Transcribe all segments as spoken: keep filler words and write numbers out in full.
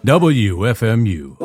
W F M U.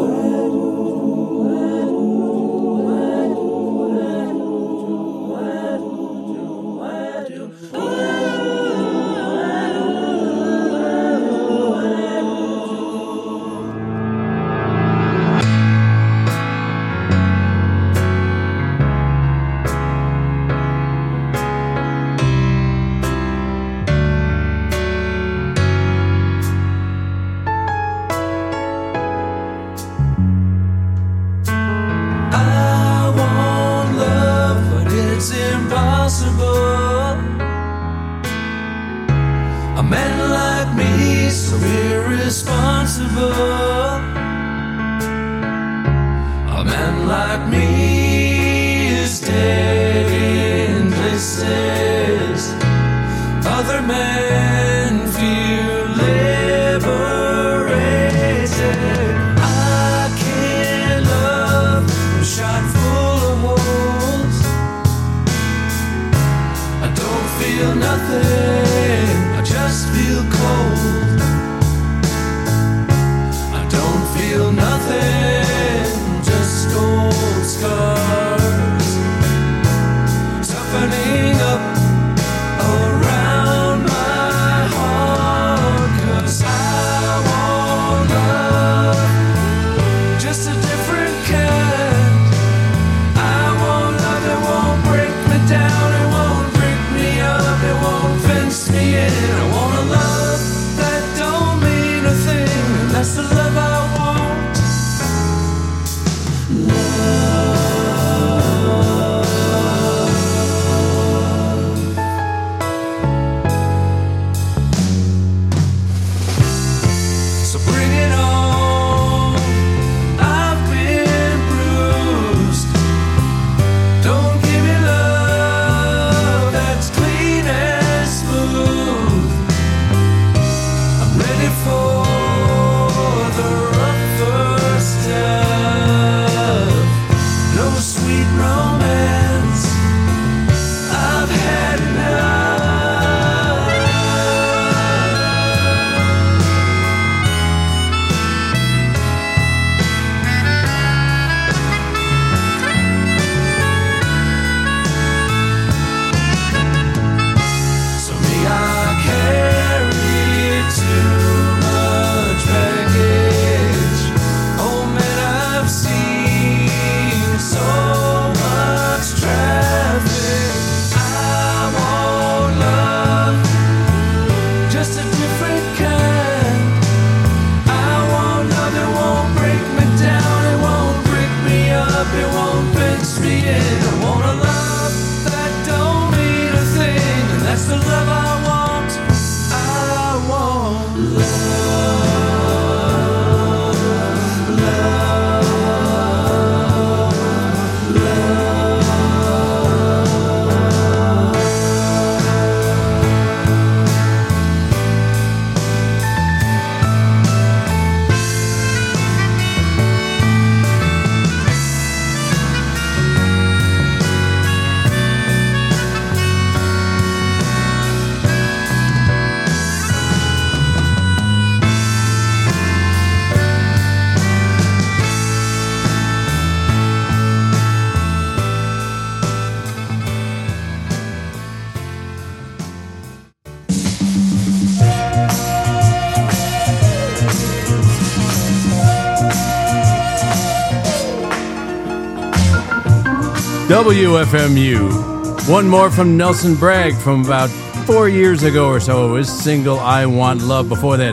W F M U. One more from Nelson Bragg from about four years ago or so. His single, I Want Love. Before that,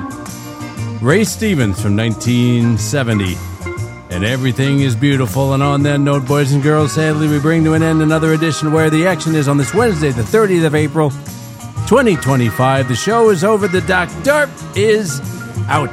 Ray Stevens from nineteen seventy. And Everything is Beautiful. And on that note, boys and girls, sadly, we bring to an end another edition of Where the Action Is on this Wednesday, the thirtieth of April, twenty twenty-five. The show is over. The Doc Darp is out.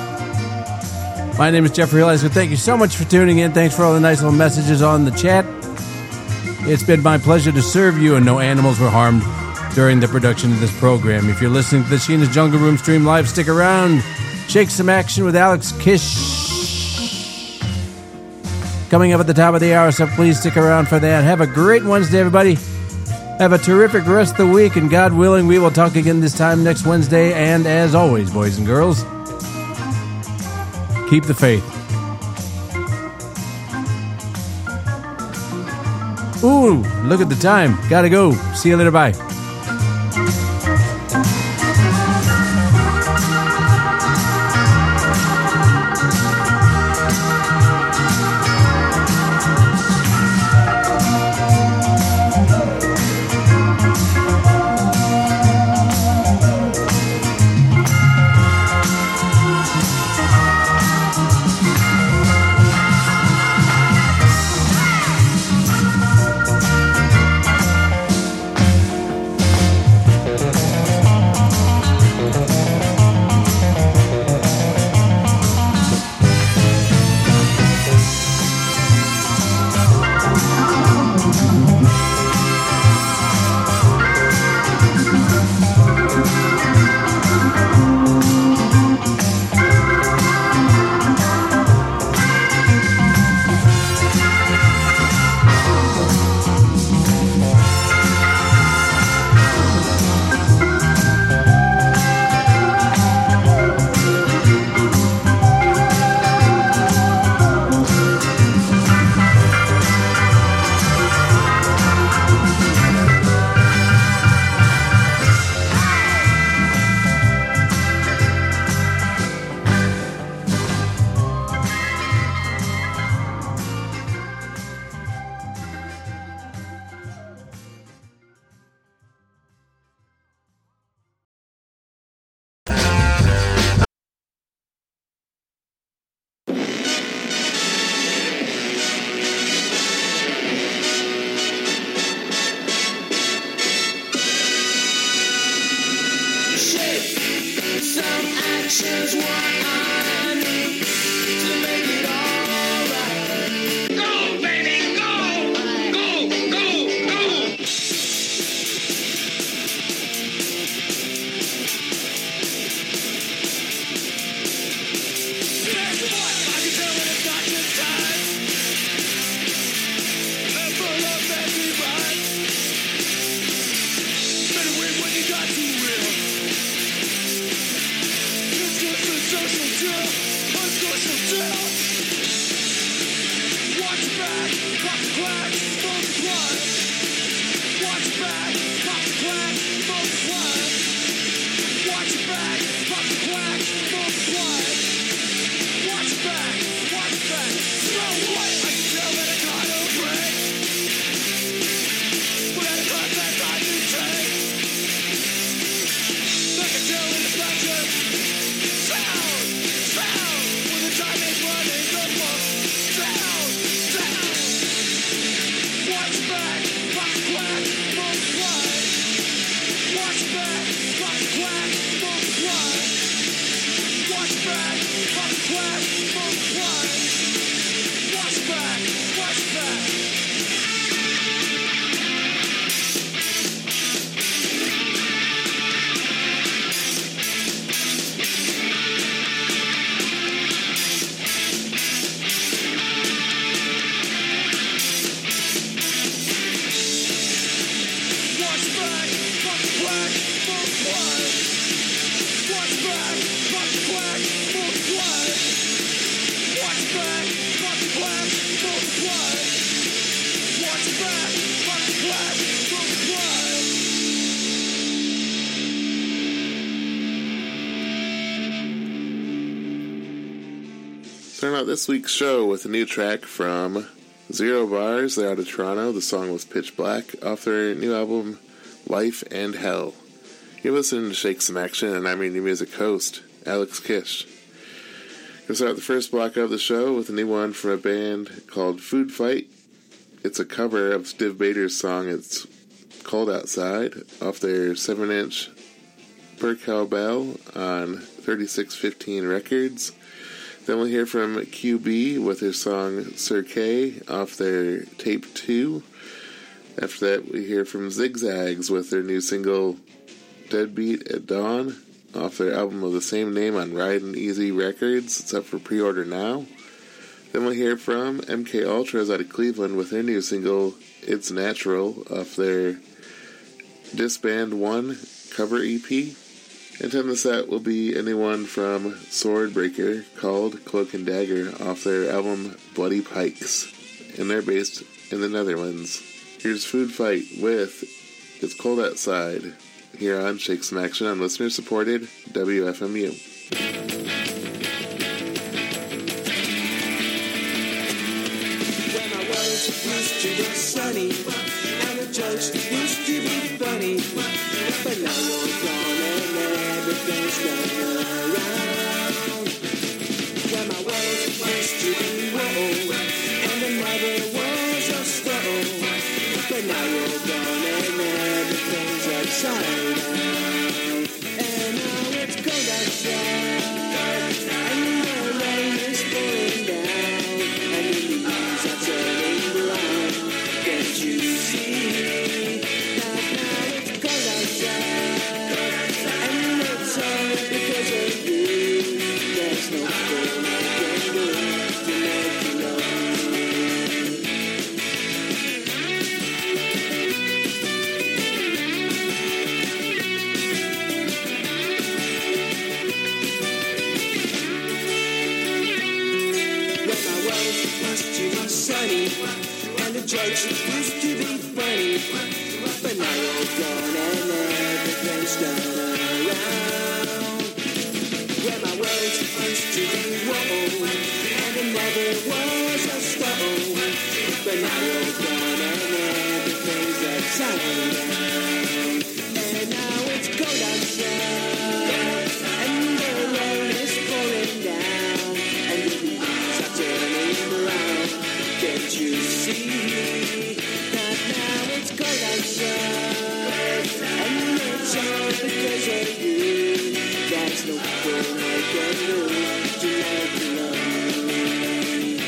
My name is Jeffrey Hill. Thank you so much for tuning in. Thanks for all the nice little messages on the chat. It's been my pleasure to serve you, and no animals were harmed during the production of this program. If you're listening to the Sheena's Jungle Room stream live, stick around. Shake some action with Alex Kish. Coming up at the top of the hour, so please stick around for that. Have a great Wednesday, everybody. Have a terrific rest of the week, and God willing, we will talk again this time next Wednesday. And as always, boys and girls, Keep the faith. Ooh, look at the time. Gotta go. See you later. Bye. Starting out this week's show with a new track from Zero Bars. They're out of Toronto. The song was Pitch Black off their new album Life and Hell. You're listening to Shake Some Action, and I'm your new music host, Alex Kish. We'll start the first block of the show with a new one from a band called Food Fight. It's a cover of Stiv Bader's song It's Cold Outside off their seven inch Per Cowbell on thirty-six fifteen Records. Then we'll hear from Q B with their song Sir K off their Tape two. After that, we hear from Zigzags with their new single Deadbeat at Dawn off their album of the same name on Ridin' Easy Records. It's up for pre-order now. Then we'll hear from M K Ultras out of Cleveland with their new single It's Natural off their Disband one cover E P. And ten the set will be a new one from Swordbreaker called Cloak and Dagger off their album Bloody Pikes. And they're based in the Netherlands. Here's Food Fight with It's Cold Outside here on Shake Some Action on listener-supported W F M U. When I was used to be sunny, and the jokes used to be funny, but now you're gone and everything's going around. When I was used to be whoa, and the mother was a stone, but now you're gone and everything's upside down. And now it's cold outside, and the rain is pouring down, and the leaves are turning brown. Can't you see? Now, now it's cold outside, and it's all because of you. There's nothing I can do to make you love me. When I was used to be sunny, and the jokes used to be funny, but now you're gone and everything's gone around. When I was used to be whoa, and the mother was a stone, but now you're gone and everything's upside down. And now it's cold outside, and the rain is pouring down, and the leaves are turning brown. Can't you see that now it's cold outside, and it's all because of you. There's nothing I can do to make you love me.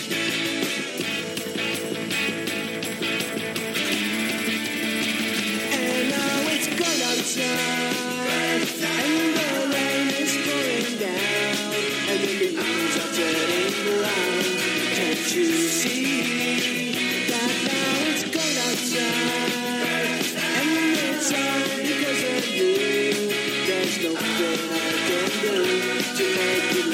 And now it's cold outside, and the rain is pouring down, and the leaves are turning brown. Can't you see that now it's cold outside, and it's all because of you. There's nothing I can do to make you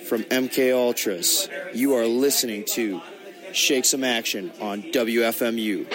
from M K Ultras. You are listening to Shake Some Action on W F M U.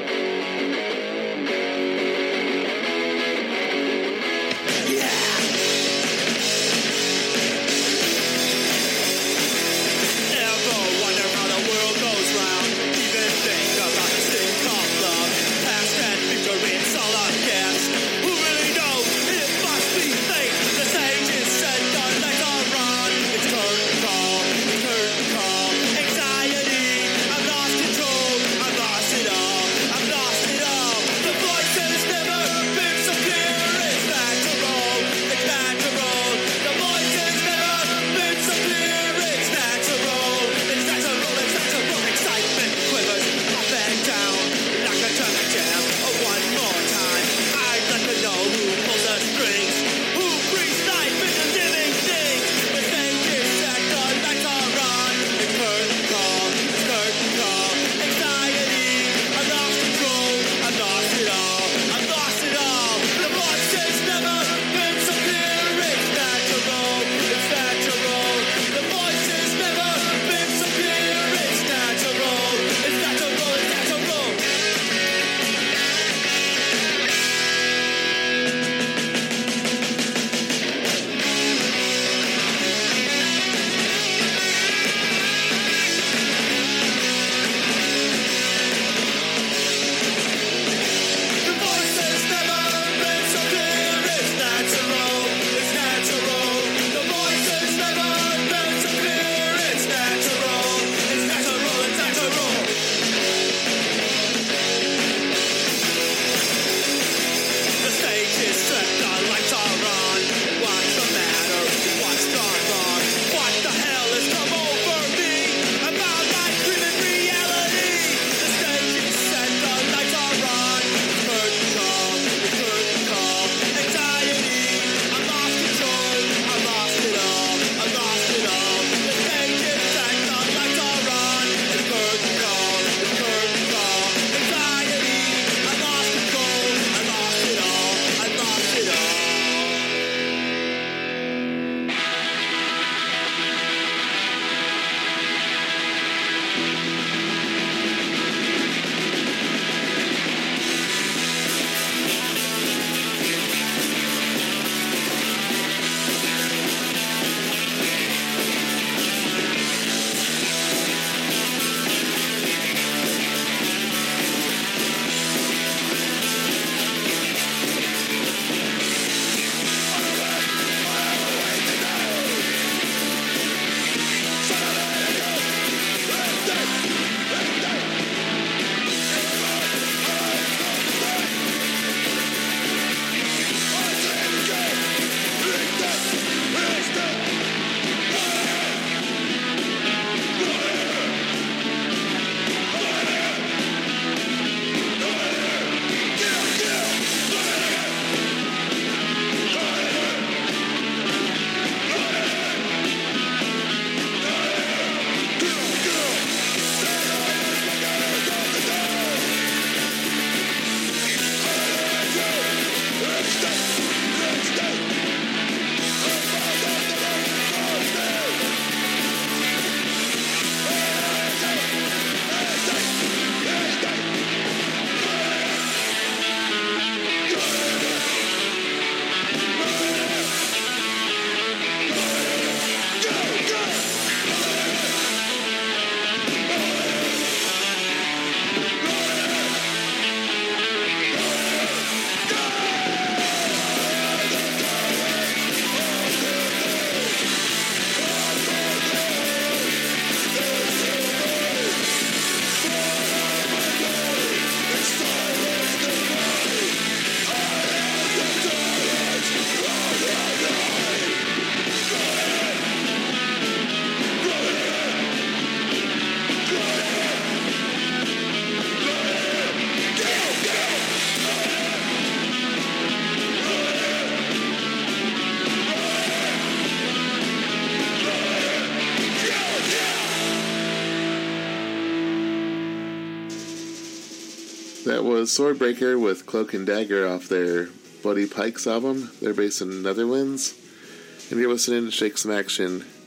That was Swordbreaker with Cloak and Dagger off their Bloody Pikes album. They're based in Netherlands. And you're listening to Shake Some Action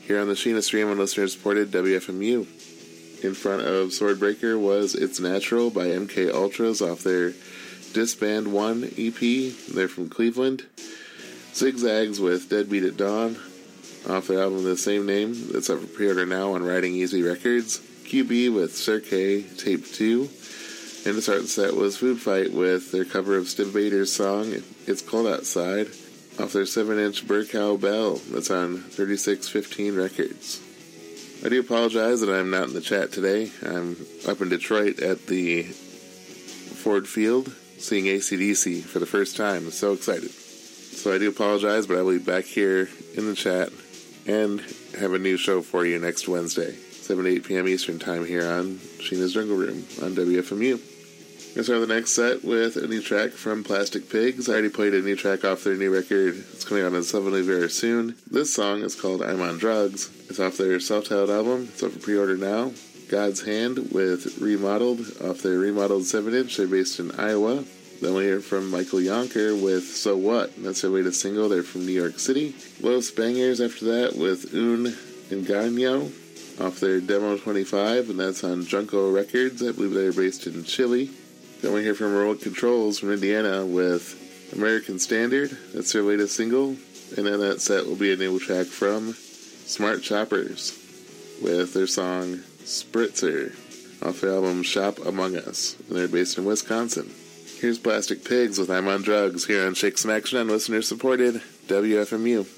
here on the Sheena Stream on listener-supported W F M U. In front of Swordbreaker was It's Natural by M K Ultras off their Disband one E P. They're from Cleveland. Zigzags with Deadbeat at Dawn off their album of the same name. That's up for pre-order now on Riding Easy Records. Q B with Cirque Tape two. And to start the set was Food Fight with their cover of Stiv Bader's song It's Cold Outside off their seven inch Burkow Bell. That's on thirty-six fifteen Records. I do apologize that I'm not in the chat today. I'm up in Detroit at the Ford Field seeing A C D C for the first time. I'm so excited. So I do apologize, but I will be back here in the chat and have a new show for you next Wednesday, seven to eight p.m. Eastern Time here on Sheena's Jungle Room on W F M U. I'm going to start the next set with a new track from Plastic Pigs. I already played a new track off their new record. It's coming out on Suddenly very soon. This song is called I'm on Drugs. It's off their self-titled album. It's up for pre-order now. God's Hand with Remodeled off their remodeled seven inch. They're based in Iowa. Then we hear from Michael Yonker with So What. That's their latest single. They're from New York City. Los Bangers after that with Un Engaño off their Demo twenty-five, and that's on Junko Records. I believe they're based in Chile. Then we hear from Remote Controls from Indiana with American Standard. That's their latest single. And then that set will be a new track from Smart Choppers with their song Spritzer off their album Shop Among Us. And they're based in Wisconsin. Here's Plastic Pigs with I'm on Drugs here on Shake Some Action on listener-supported W F M U.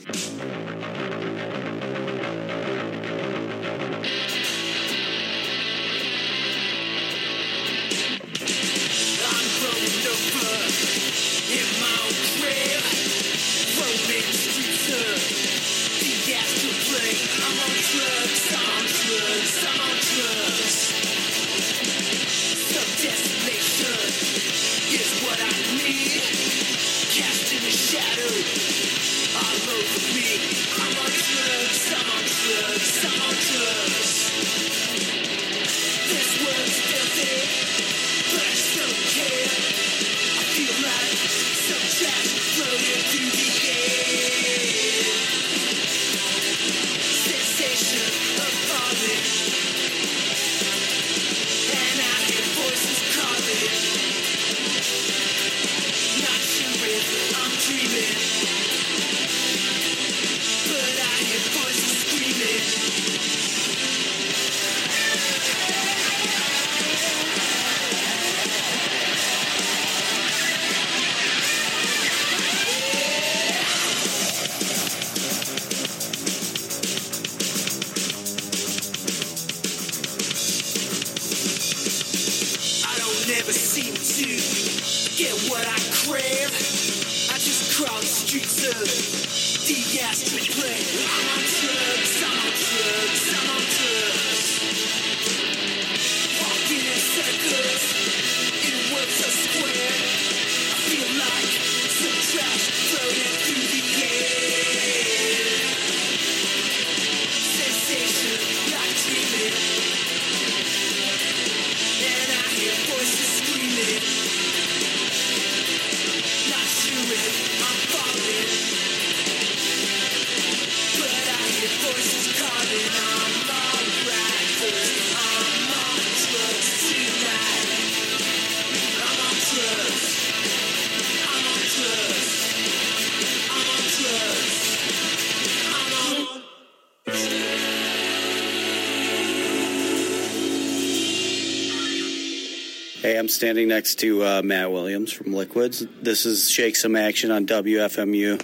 Hey, I'm standing next to uh, Matt Williams from Liquids. This is Shake Some Action on W F M U.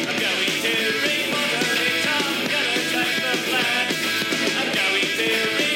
I'm going to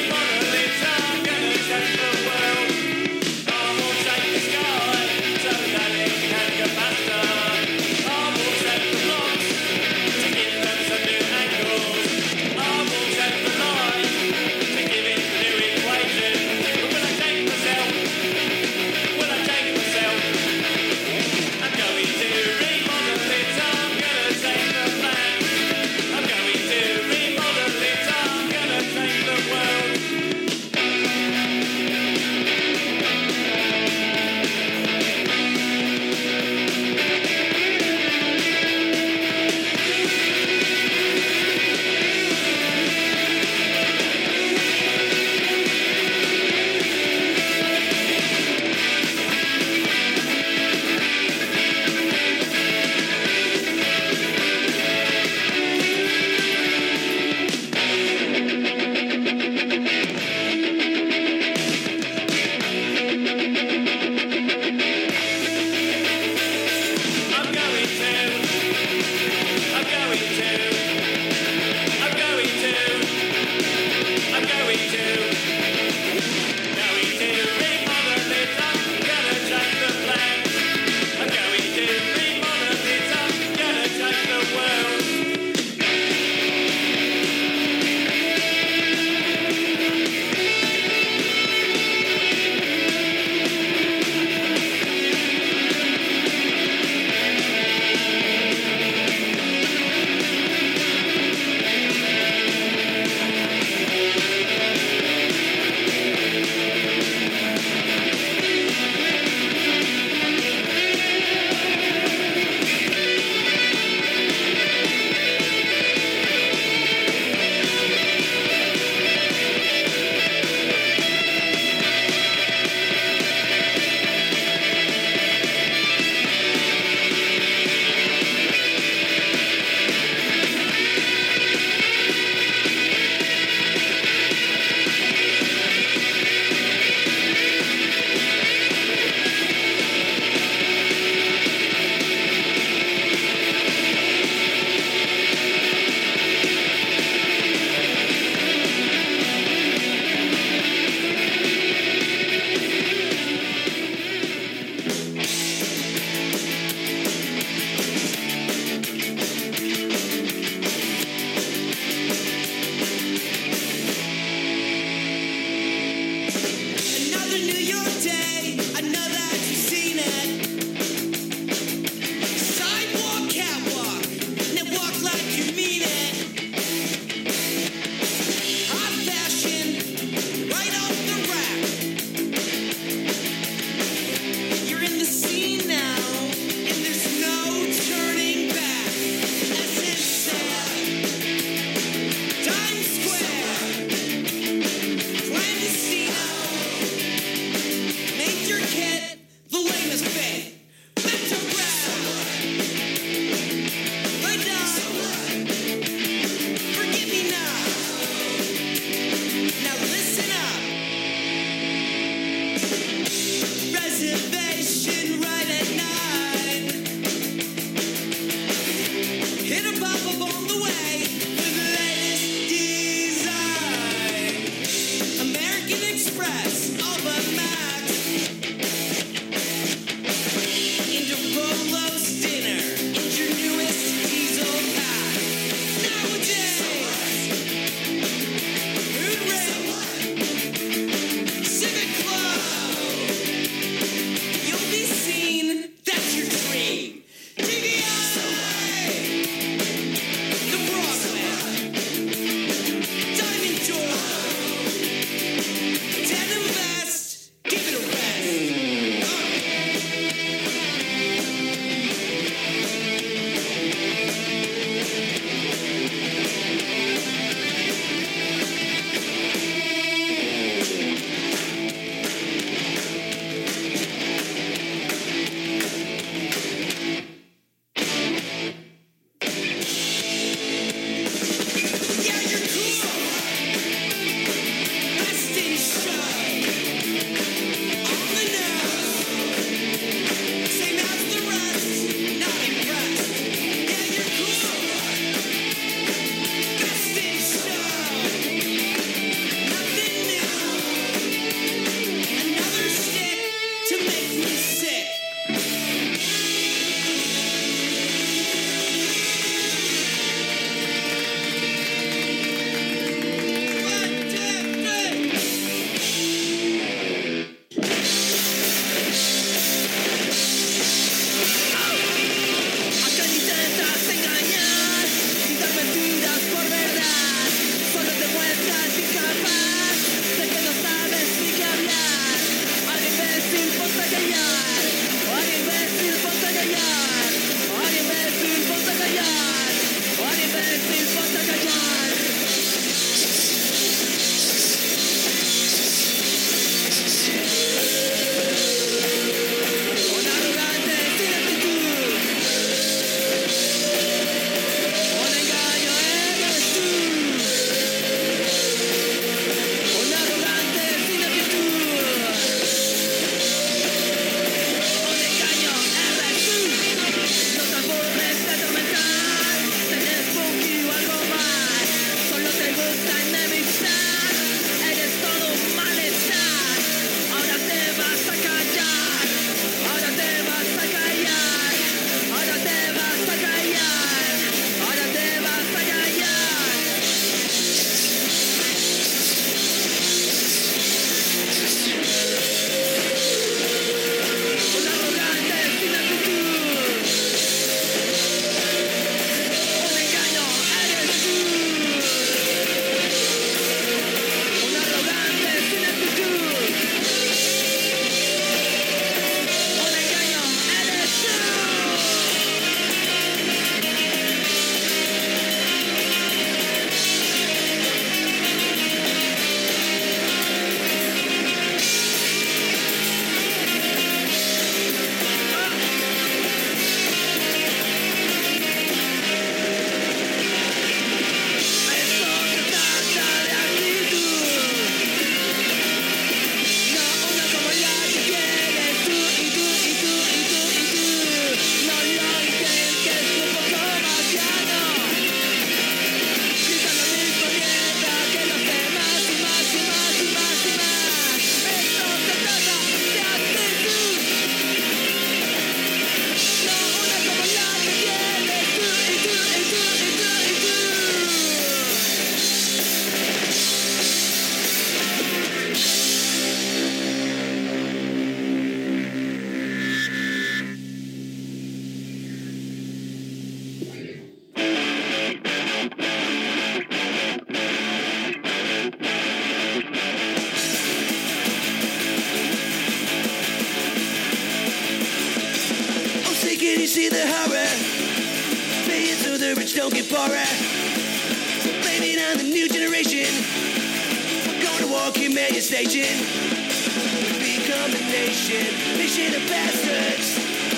see the horror. Pay it so the rich don't get poorer. Blame it on the new generation. We're going to war, keep man your station. We become a nation, nation of bastards.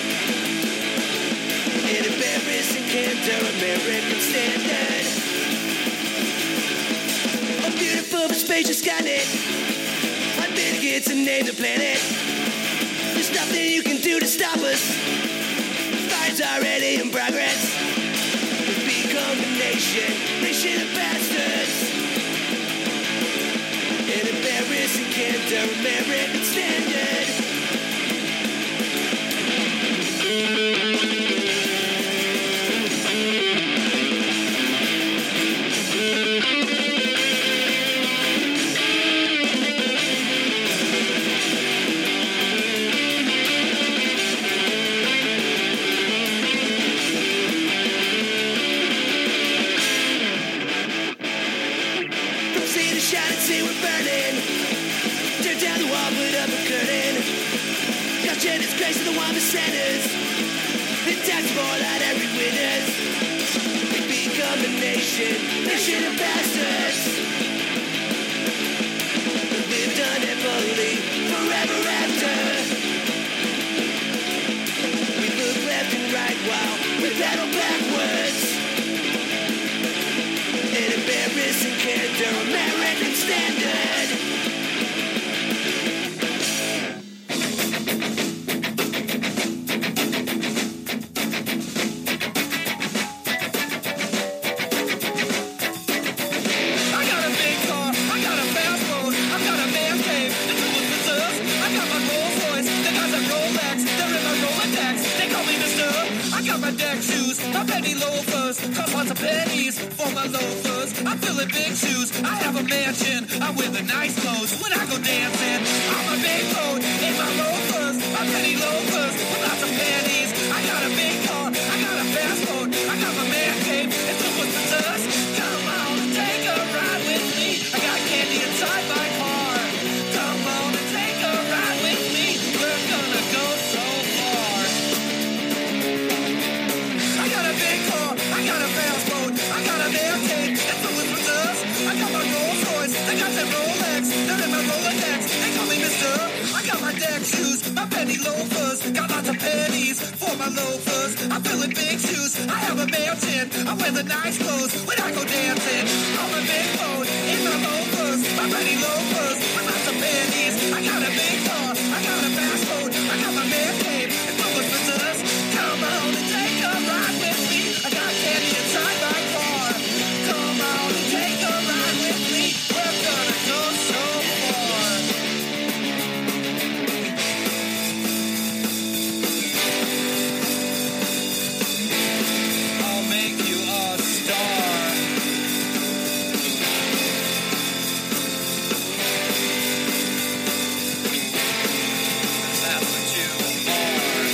In embarrassing canter, American standard. A beautiful but spacious Skynet. Unmitigated to name the planet. There's nothing you can do to stop us. Fire's already in progress. We've become a nation, nation of bastards. An embarrassing canter, American standard. Disgrace of the one percenters. Intact more like every witness. We become a nation, nation of bastards. We lived unhappily forever after. We look left and right while we pedal backwards. An embarrassing canter, American standard. Big shoes, I have a mansion. I wear the nice clothes when I go dancing. I'm a big boat in my loafers, my penny loafers with lots of panties. I got a big car, I got a fast boat, I got my man cave. It's the what's the dust. Come on and take a ride with me. I got candy inside my car. Come on and take a ride with me. We're gonna go so far. I got a big car, I got a fast boat, I got a man cave. It's the what's the dust. I got my Rolls Royce, I got that Rolex, they're in my Rolodex, they call me Mister. I got my deck shoes, my penny loafers, got lots of pennies for my loafers. I'm filling big shoes, I have a mansion, I wear the nice clothes when I go dancing. I'm a big boat in my loafers, my penny loafers, with lots of pennies. I got a big car, I got a fast boat, I got my man cave, and so what's with us? Come on and take a ride with me. I got candy inside my car. Come on and take a ride with me. We're gonna go so far. I'll make you a star. That's what you are.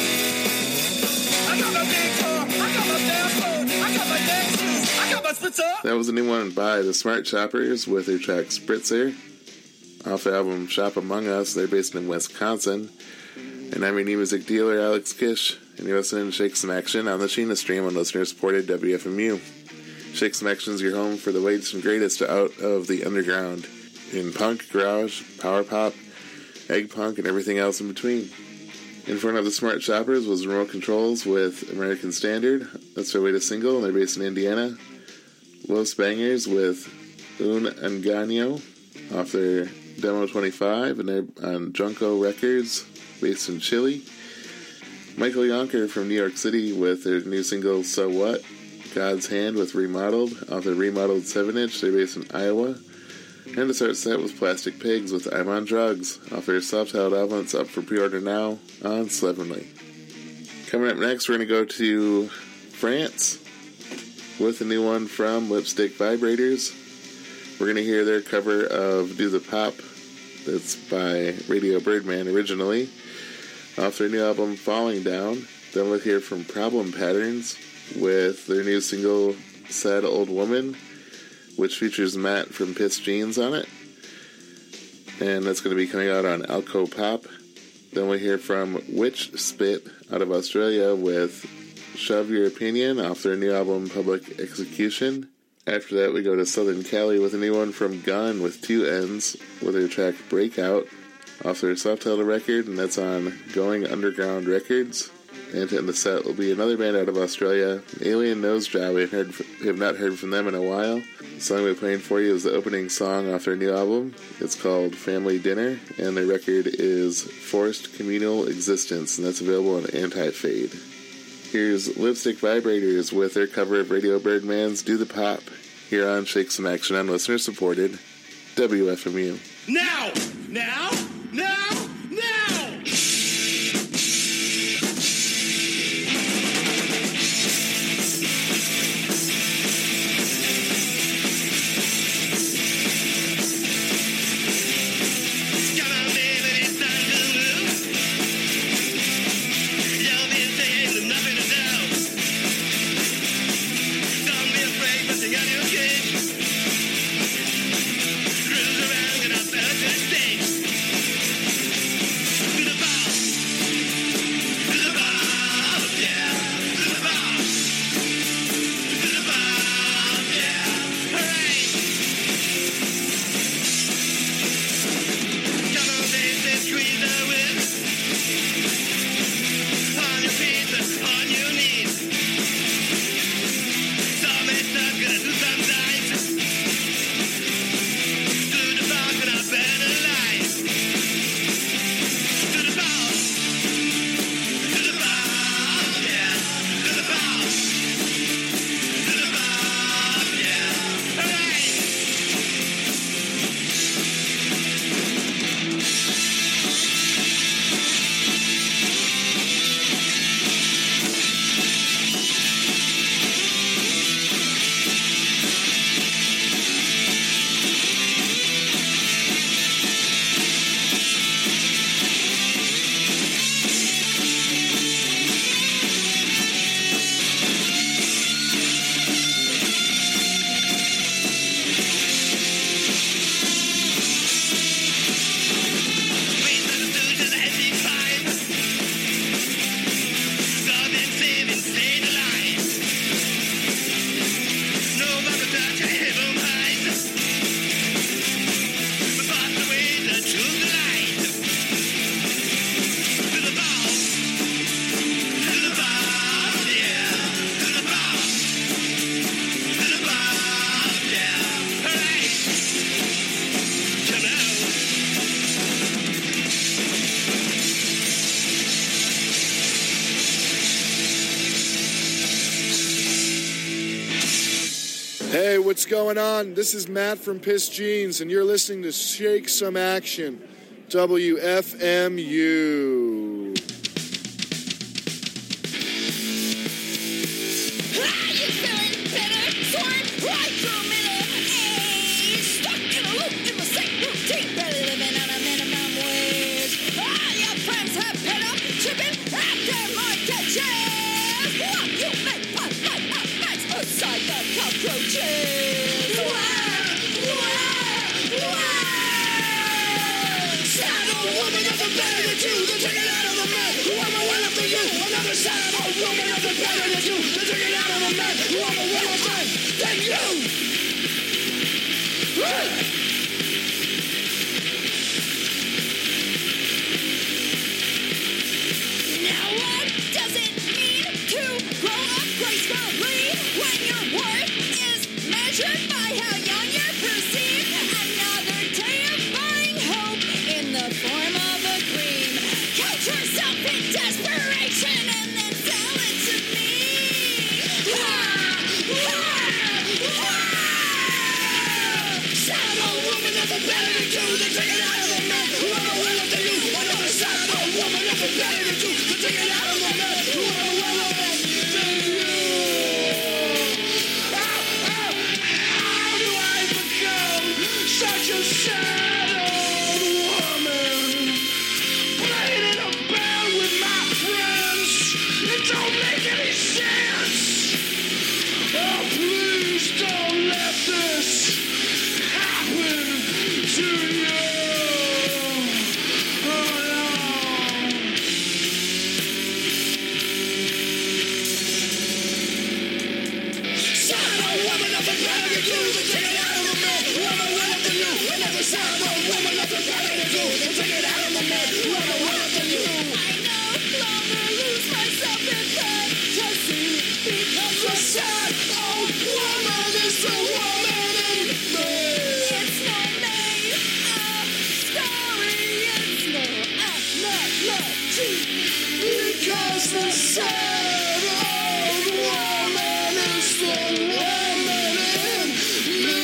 I got my big car, I got my fast boat, I got my neck shoes, I got my spritzer. That was a new one by the Smart Shoppers with their track Spritzer off the album Shop Among Us. They're based in Wisconsin. And I'm your new music dealer, Alex Kish, and you're listening to Shake Some Action on the Sheena Stream on listener-supported W F M U. Shake Some Action is your home for the latest and greatest out of the underground in punk, garage, power pop, egg punk, and everything else in between. In front of the Smart Shoppers was Remote Controls with American Standard. That's their latest single, and they're based in Indiana. Los Bangers with Un Engaño off their Demo twenty-five, and they're on Junko Records, based in Chile. Michael Yonker from New York City with their new single So What. God's Hand with Remodeled off their Remodeled seven inch, they're based in Iowa. And to start set was Plastic Pigs with I'm on Drugs off their self-titled album. It's up for pre-order now on Slovenly. Coming up next, we're going to go to France with a new one from Lipstick Vibrators. We're going to hear their cover of Do the Pop. That's by Radio Birdman originally, off their new album Falling Down. Then we'll hear from Problem Patterns with their new single Sad Old Woman, which features Matt from Piss Jeans on it. And that's going to be coming out on Alco Pop. Then we hear from Witch Spit out of Australia with Shove Your Opinion off their new album Public Execution. After that, we go to Southern Cali with a new one from Gun with two N's with their track Breakout off their self-titled record, and that's on Going Underground Records. And to end the set will be another band out of Australia, Alien Nose Job. We heard, have not heard from them in a while. The song we're playing for you is the opening song off their new album. It's called Family Dinner, and their record is Forced Communal Existence, and that's available on Anti-Fade. Here's Lipstick Vibrators with their cover of Radio Birdman's Do the Pop here on Shake Some Action on listener-supported W F M U. Now! Now! Now! Now! Hey, what's going on? This is Matt from Piss Jeans, and you're listening to Shake Some Action, W F M U. Are you feeling better? Torn right through the middle. Hey, stuck in a loop in the same routine, barely living on a minimum wage. All your friends have put up, chipping at their mortgages. What you make fun like a mess aside the cockroaches. Wow, wow, wow. Shadow woman, nothing better than you. They're taking out of the man who I'm a well after you. Another shadow woman, nothing better than you. They're taking out of the man who I'm a well after than you. Now what does it mean to grow up gracefully when your worth is measured by how young you're perceived? Another day of buying hope in the form of a dream. Count yourself in desperation and then sell it to me. Ah, ah, ah. Shadow woman, nothing better than you. They're taking out of the man who I'm a well after you. Another shadow woman, nothing better than you. They're taking out of the man who I'm a well after you. How, how, how do I become such a shadowed woman? Playing in a band with my friends. It don't make any sense. Oh, please don't let this happen to you. Oh, no. sad old woman, it's the woman in me. It's no made up story, it's no analogy, because the sad old woman is the woman in me.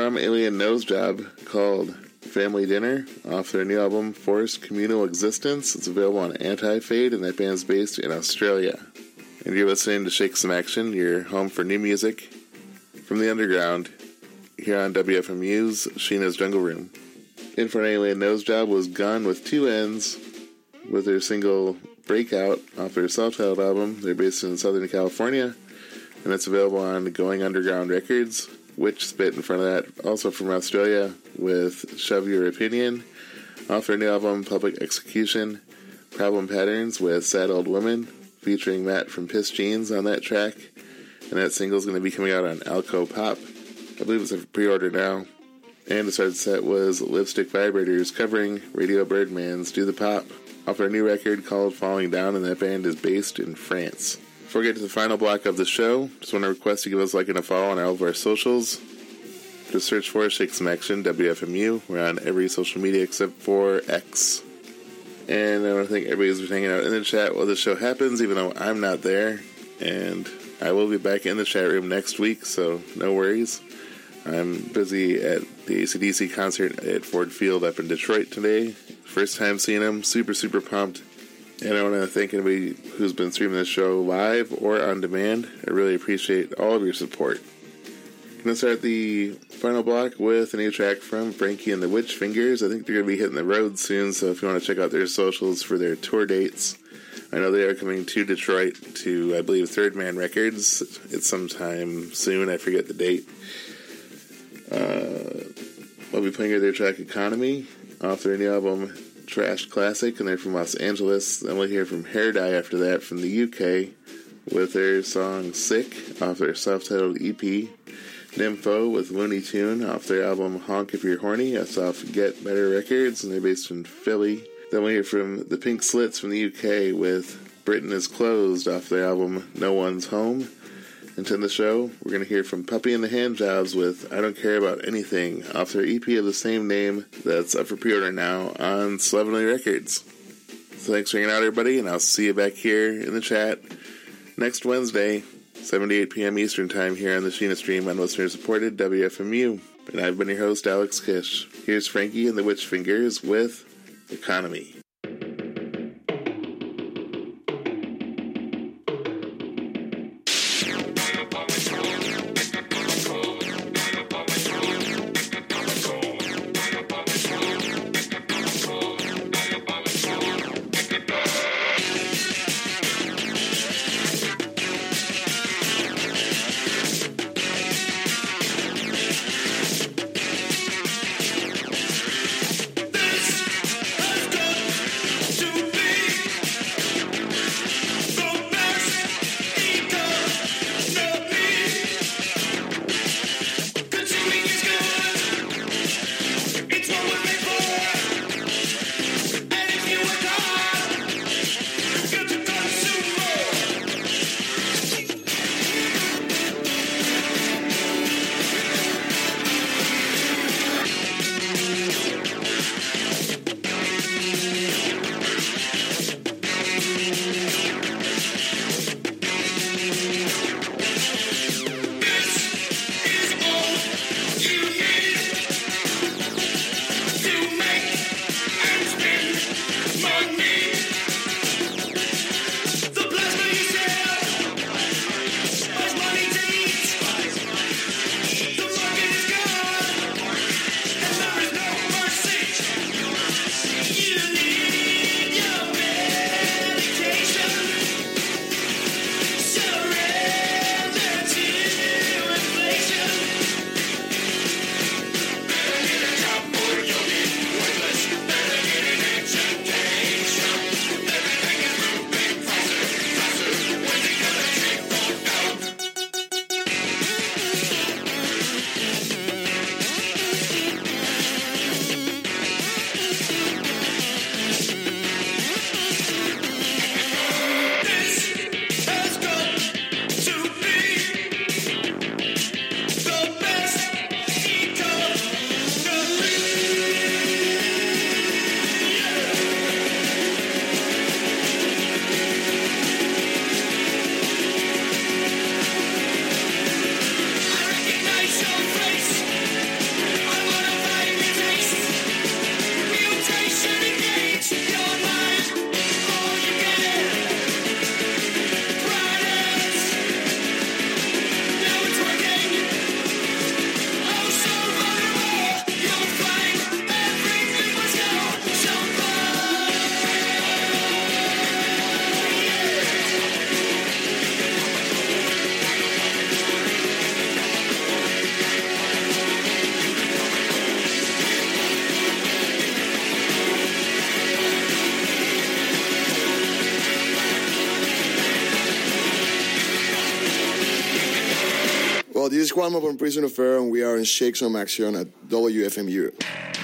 from Alien Nose Job called Family Dinner off their new album Forced Communal Existence. It's available on Anti-Fade, and that band's based in Australia. And you're listening to Shake Some Action, your home for new music from the underground, here on W F M U's Sheena's Jungle Room. In front of Alien Nose Job was Gun with Two Ends, with their single Breakout off their self-titled album. They're based in Southern California, and it's available on Going Underground Records. Witch Spit in front of that, also from Australia, with Shove Your Opinion off their new album Public Execution. Problem Patterns with Sad Old Woman, featuring Matt from Piss Jeans on that track, and that single is going to be coming out on Alco Pop. I believe it's a pre-order now. And to start the set was Lipstick Vibrators covering Radio Birdman's Do the Pop off their new record called Falling Down, and that band is based in France. Before we get to the final block of the show, just want to request to give us a like and a follow on all of our socials. Just search for Shake Some Action, W F M U. We're on every social media except for X. And I want to thank everybody who's been hanging out in the chat while the show happens, even though I'm not there. And I will be back in the chat room next week, so no worries. I'm busy at the A C D C concert at Ford Field up in Detroit today. First time seeing them. Super, super pumped. And I want to thank anybody who's been streaming this show live or on demand. I really appreciate all of your support. I'm going to start the final block with a new track from Frankie and the Witch Fingers. I think they're going to be hitting the road soon, so if you want to check out their socials for their tour dates, I know they are coming to Detroit to, I believe, Third Man Records. It's sometime soon. I forget the date. Uh, I'll be playing their track Economy off their new album Trash Classic, and they're from Los Angeles. Then we'll hear from Hair Dye after that from the U K with their song Sick off their self-titled E P. Nympho with Looney Tune off their album Honk If You're Horny. That's off Get Better Records, and they're based in Philly. Then we'll hear from the Pink Slits from the U K with Britain Is Closed off their album No One's Home. And to end the show, we're going to hear from Puppy and the Handjobs with I Don't Care About Anything off their E P of the same name that's up for pre-order now on Slovenly Records. So thanks for hanging out, everybody, and I'll see you back here in the chat next Wednesday, seven to eight p.m. Eastern Time here on the Sheena Stream on listener-supported W F M U. And I've been your host, Alex Kish. Here's Frankie and the Witch Fingers with Economy. this is Juanma from Prison Affair, and we are in Shake Some Action at W F M U.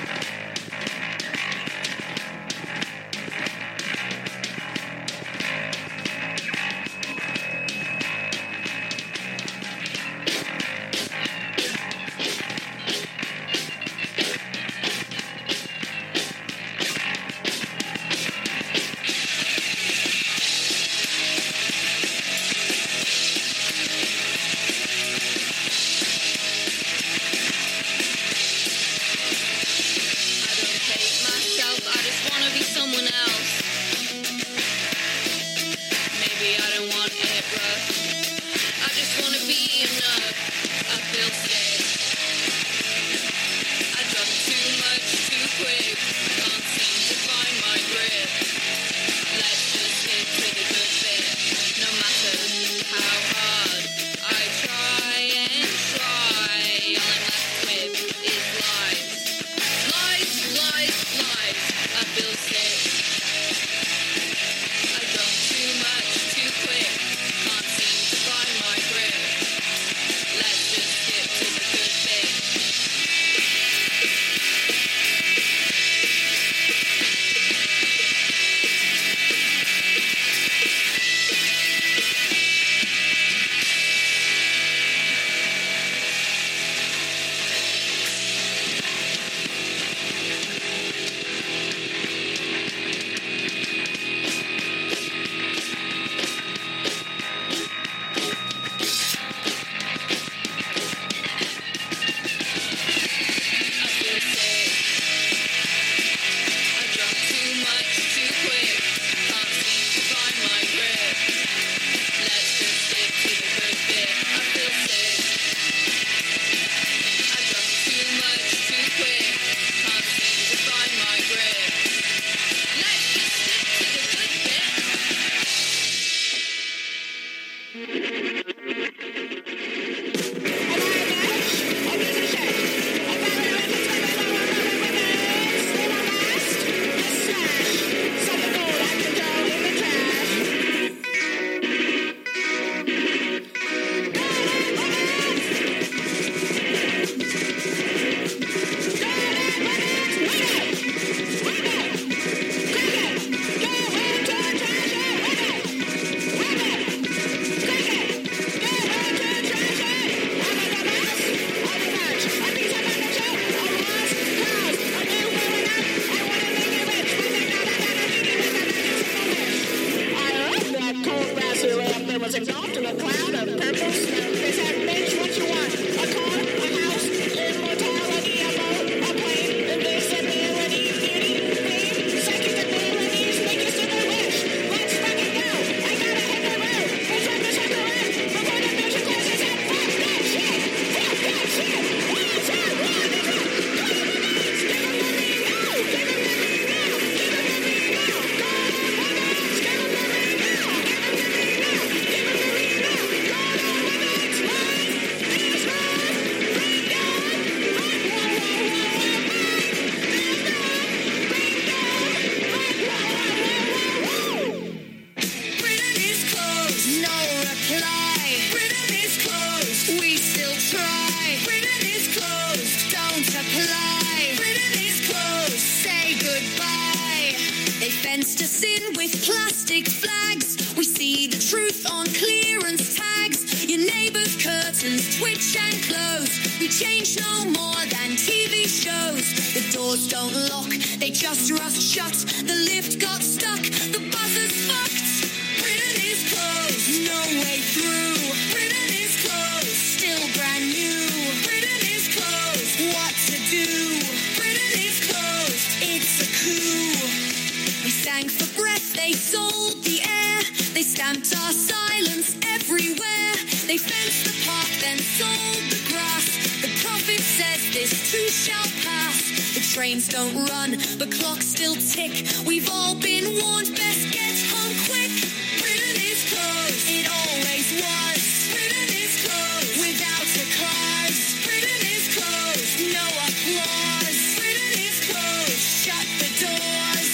Trains don't run, but clocks still tick. We've all been warned, best get home quick. Britain is closed, it always was. Britain is closed, without a cause. Britain is closed, no applause. Britain is closed, shut the doors.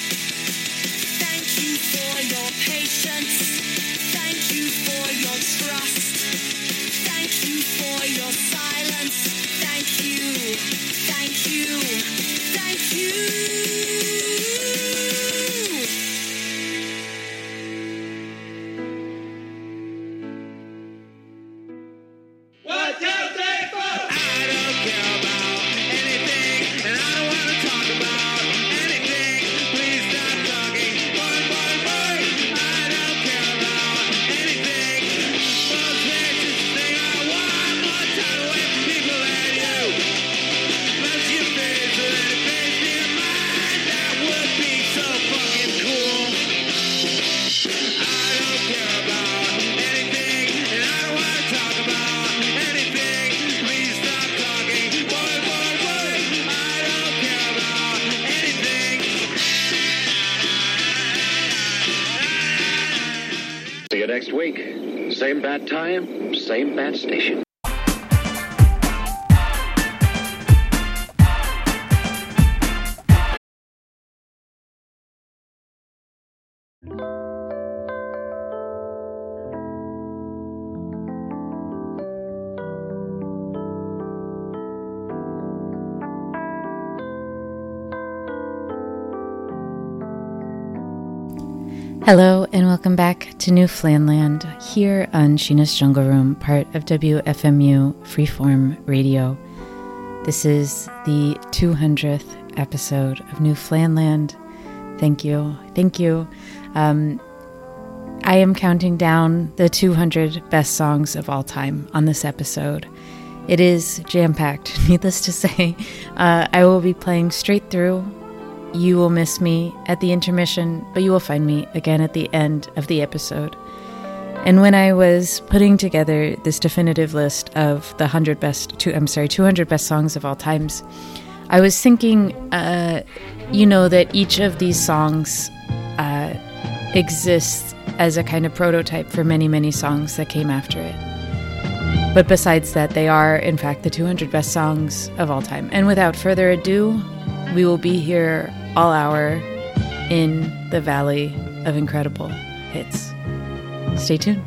Thank you for your patience. Thank you for your trust. Thank you for you. Thank you. One, two, three, four. I don't care about anything, and I don't want to talk about anything. Please stop talking. Boy, boy, boy. I don't care about anything. Most racist thing I want more time away from people than you. Bless your face with any face in your mind. That would be so fucking cool. I don't care about anything, and I don't want to talk about anything. Please stop talking. Boy, boy, boy. I don't care about anything. See you next week. Same bat time, same bat station. Hello and welcome back to Newfoundland here on Sheena's Jungle Room, part of W F M U Freeform Radio. This is the two hundredth episode of Newfoundland. Thank you. Thank you. Um, I am counting down the two hundred best songs of all time on this episode. It is jam-packed, needless to say. Uh, I will be playing straight through. You will miss me at the intermission, but you will find me again at the end of the episode. And when I was putting together this definitive list of the one hundred best, two, I'm sorry, two hundred best songs of all times, I was thinking, uh, you know, that each of these songs uh, exists as a kind of prototype for many, many songs that came after it. But besides that, they are, in fact, the two hundred best songs of all time. And without further ado, we will be here all hour in the Valley of Incredible Hits. Stay tuned.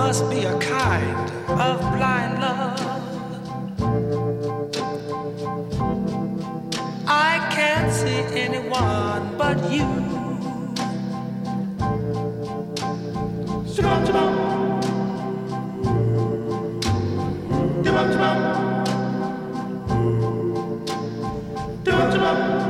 must be a kind of blind love. I can't see anyone but you. Shabam, shabam. Shabam, shabam. Shabam, shabam.